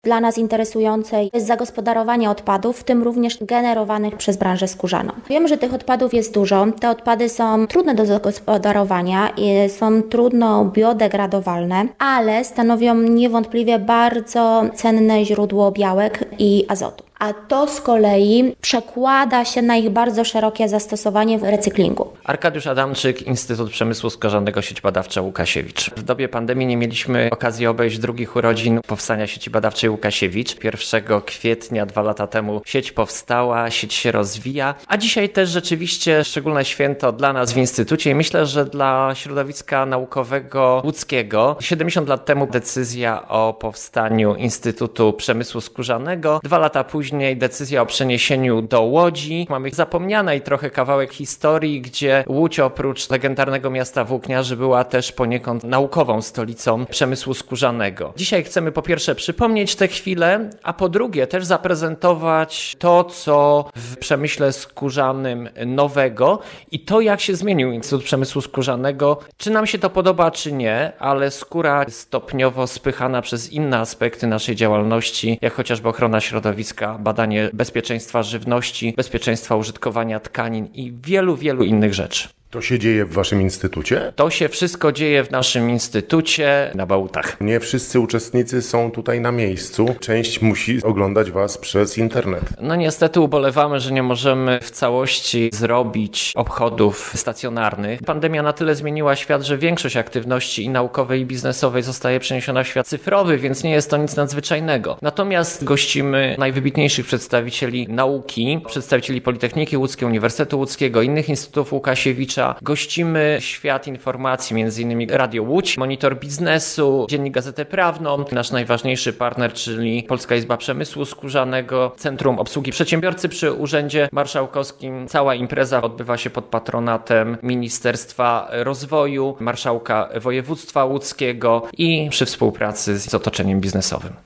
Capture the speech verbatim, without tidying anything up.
Dla nas interesujące jest zagospodarowanie odpadów, w tym również generowanych przez branżę skórzaną. Wiemy, że tych odpadów jest dużo. Te odpady są trudne do zagospodarowania i są trudno biodegradowalne, ale stanowią niewątpliwie bardzo cenne źródło białek i azotu. A to z kolei przekłada się na ich bardzo szerokie zastosowanie w recyklingu. Arkadiusz Adamczyk, Instytut Przemysłu Skórzanego, Sieć Badawcza Łukasiewicz. W dobie pandemii nie mieliśmy okazji obejść drugich urodzin powstania Sieci Badawczej Łukasiewicz. pierwszego kwietnia dwa lata temu sieć powstała, sieć się rozwija, a dzisiaj też rzeczywiście szczególne święto dla nas w Instytucie i myślę, że dla środowiska naukowego łódzkiego. siedemdziesiąt lat temu decyzja o powstaniu Instytutu Przemysłu Skórzanego. Dwa lata później decyzja o przeniesieniu do Łodzi. Mamy zapomnianej trochę kawałek historii, gdzie Łódź oprócz legendarnego miasta włókniarzy była też poniekąd naukową stolicą przemysłu skórzanego. Dzisiaj chcemy po pierwsze przypomnieć tę chwilę, a po drugie też zaprezentować to, co w przemyśle skórzanym nowego i to, jak się zmienił Instytut Przemysłu Skórzanego. Czy nam się to podoba, czy nie, ale skóra stopniowo spychana przez inne aspekty naszej działalności, jak chociażby ochrona środowiska, badanie bezpieczeństwa żywności, bezpieczeństwa użytkowania tkanin i wielu, wielu innych rzeczy. To się dzieje w waszym instytucie? To się wszystko dzieje w naszym instytucie na Bałutach. Nie wszyscy uczestnicy są tutaj na miejscu. Część musi oglądać was przez internet. No niestety ubolewamy, że nie możemy w całości zrobić obchodów stacjonarnych. Pandemia na tyle zmieniła świat, że większość aktywności i naukowej, i biznesowej zostaje przeniesiona w świat cyfrowy, więc nie jest to nic nadzwyczajnego. Natomiast gościmy najwybitniejszych przedstawicieli nauki, przedstawicieli Politechniki Łódzkiej, Uniwersytetu Łódzkiego, innych instytutów Łukasiewicza. Gościmy świat informacji, między innymi Radio Łódź, Monitor Biznesu, Dziennik Gazetę Prawną, nasz najważniejszy partner, czyli Polska Izba Przemysłu Skórzanego, Centrum Obsługi Przedsiębiorcy przy Urzędzie Marszałkowskim. Cała impreza odbywa się pod patronatem Ministerstwa Rozwoju, Marszałka Województwa Łódzkiego i przy współpracy z otoczeniem biznesowym.